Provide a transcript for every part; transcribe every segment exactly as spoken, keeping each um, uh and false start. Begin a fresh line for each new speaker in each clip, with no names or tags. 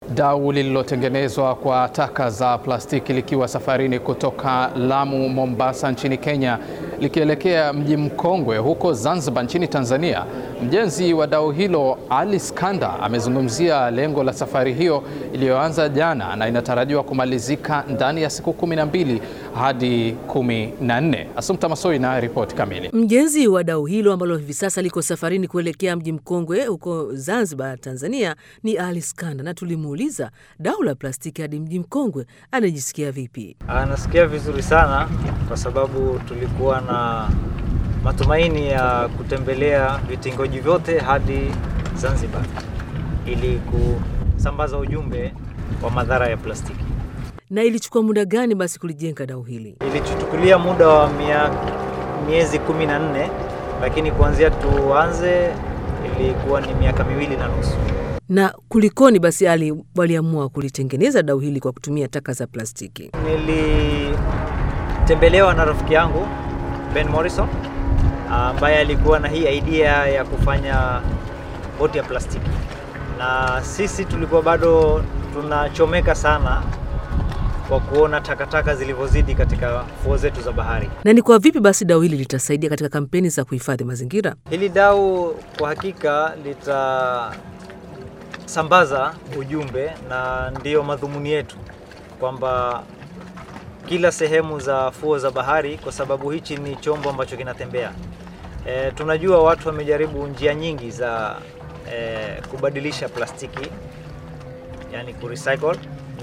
Dau lililotengenezwa kwa taka za plastiki likiwa safarini kutoka Lamu, Mombasa nchini Kenya likielekea mji mkongwe huko Zanzibar nchini Tanzania. Mjenzi wa dau hilo Ali Skanda amezungumzia lengo la safari hiyo iliyoanza jana na inatarajiwa kumalizika ndani ya siku kumi na mbili hadi kumi na nne. Assumpta Masoi na ripoti kamili.
Mjenzi wa dau hilo ambalo hivi sasa liko safarini kuelekea mji mkongwe huko Zanzibar, Tanzania ni Ali Skanda, na tulimuuliza dau la plastiki hadi mji mkongwe anajisikia vipi.
Anasikia vizuri sana kwa sababu tulikuwa na matumaini ya kutembelea vitingoji vyote hadi Zanzibar ili kusambaza ujumbe wa madhara ya plastiki.
Na ilichukua muda gani basi kulijenga dau hili?
Ilichukulia muda wa mia, miezi kumi na nne, lakini kuanzia tuanze ilikuwa ni miaka miwili na nusu.
Na kulikoni basi Ali waliamua kulitengeneza dau hili kwa kutumia taka za plastiki?
Nilitembelewa na rafiki yangu Ben Morrison ambaye alikuwa na hii idea ya kufanya boti ya plastiki, na sisi tulikuwa bado tunachomeka sana kwa kuona takataka zilivyozidi katika fuo zetu za bahari.
Na ni kwa vipi basi dau hili litasaidia katika kampeni za kuhifadhi mazingira?
Hili dau kwa hakika litasambaza ujumbe, na ndiyo madhumuni yetu kwamba kila sehemu za fuo za bahari, kwa sababu hichi ni chombo ambacho kinatembea. E, tunajua watu wamejaribu njia nyingi za e, kubadilisha plastiki, yani kurecycle,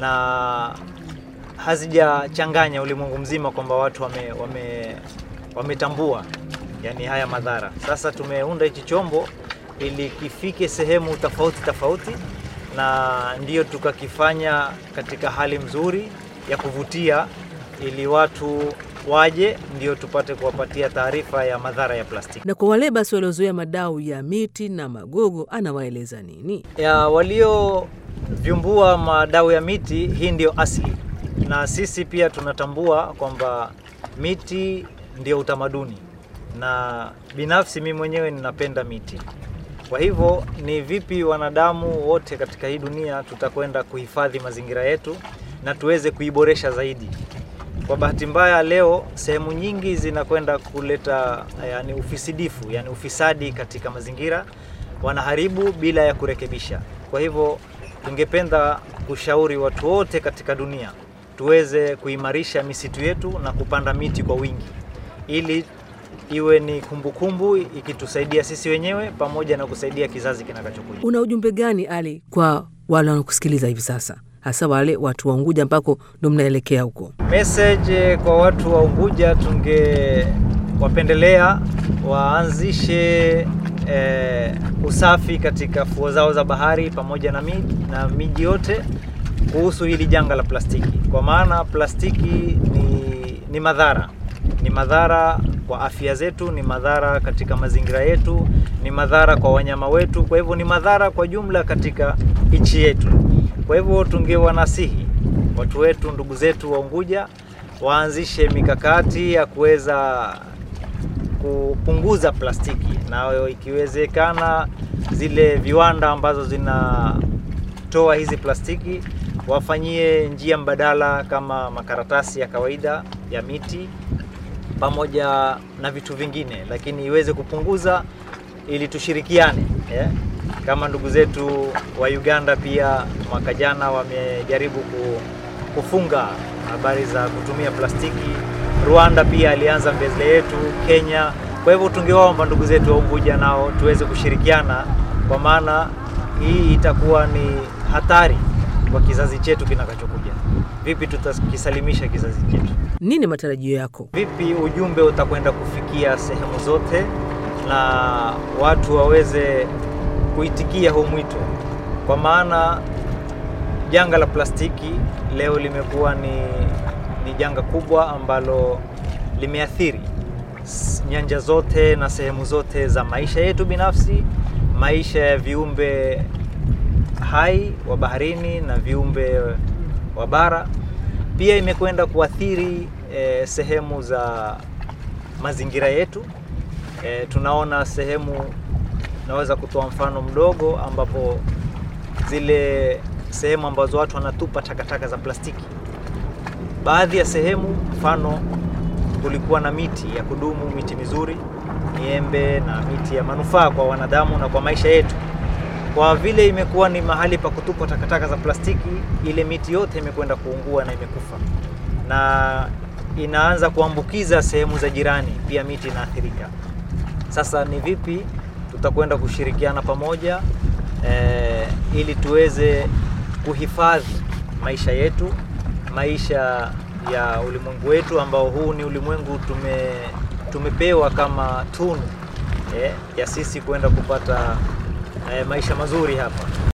na hazijachanganya ulimwengu mzima kwamba watu wame, wame, wametambua yani haya madhara. Sasa tumeunda hichi chombo ili kifike sehemu tofauti tofauti, na ndiyo tukakifanya katika hali mzuri ya kuvutia ili watu waje ndio tupate kuwapatia taarifa ya madhara ya plastiki.
Na kwa wale basi waliozoea madau ya miti na magogo anawaeleza nini?
Ya walio vyumbua madau ya miti, hii ndio asili. Na sisi pia tunatambua kwamba miti ndio utamaduni, na binafsi mimi mwenyewe ninapenda miti. Kwa hivyo ni vipi wanadamu wote katika hii dunia tutakwenda kuhifadhi mazingira yetu na tuweze kuiboresha zaidi. Kwa bahati mbaya leo sehemu nyingi zinakwenda kuleta yani ufisidifu, yani ufisadi katika mazingira, wanaharibu bila ya kurekebisha. Kwa hivyo tungependa kushauri watu wote katika dunia tuweze kuimarisha misitu yetu na kupanda miti kwa wingi, ili iwe ni kumbukumbu ikitusaidia sisi wenyewe pamoja na kusaidia kizazi kinakachokuja.
Una ujumbe gani Ali kwa wale wanaokusikiliza hivi sasa, hasa wale watu wa Unguja ambako ndo mnaelekea huko?
Message kwa watu wa Unguja, tunge wapendelea waanzishe eh, usafi katika fuo zao za bahari pamoja na miji na miji yote kuhusu hili janga la plastiki, kwa maana plastiki ni, ni madhara ni madhara kwa afya zetu, ni madhara katika mazingira yetu, ni madhara kwa wanyama wetu, kwa hivyo ni madhara kwa jumla katika nchi yetu. Kwa hivyo tungewanasihi watu wetu, ndugu zetu wa Unguja, waanzishe mikakati ya kuweza kupunguza plastiki, na ikiwezekana zile viwanda ambazo zinatoa hizi plastiki wafanyie njia mbadala kama makaratasi ya kawaida ya miti pamoja na vitu vingine, lakini iweze kupunguza ili tushirikiane, yeah? Kama ndugu zetu wa Uganda pia mwaka jana wamejaribu kufunga habari za kutumia plastiki. Rwanda pia alianza mbele yetu, Kenya. Kwa hivyo tungewaomba ndugu zetu wa Unguja nao tuweze kushirikiana, kwa maana hii itakuwa ni hatari kwa kizazi chetu kinakachokuja. Vipi tutakisalimisha kizazi chetu?
Nini matarajio yako?
Vipi ujumbe utakwenda kufikia sehemu zote na watu waweze kuitikia huu mwito? Kwa maana janga la plastiki leo limekuwa ni, ni janga kubwa ambalo limeathiri nyanja zote na sehemu zote za maisha yetu binafsi, maisha ya viumbe hai wa baharini na viumbe wa bara. Pia imekwenda kuathiri eh, sehemu za mazingira yetu. Eh, tunaona sehemu, naweza kutoa mfano mdogo ambapo zile sehemu ambazo watu wanatupa takataka za plastiki. Baadhi ya sehemu, mfano, kulikuwa na miti ya kudumu, miti mizuri, miembe na miti ya manufaa kwa wanadamu na kwa maisha yetu. Kwa vile imekuwa ni mahali pa kutupa takataka za plastiki, ile miti yote imekwenda kuungua na imekufa, na inaanza kuambukiza sehemu za jirani, pia miti inaathirika. Sasa ni vipi tutakwenda kushirikiana pamoja eh, ili tuweze kuhifadhi maisha yetu, maisha ya ulimwengu wetu, ambao huu ni ulimwengu tume tumepewa kama tunu eh, ya sisi kwenda kupata eh, maisha mazuri hapa.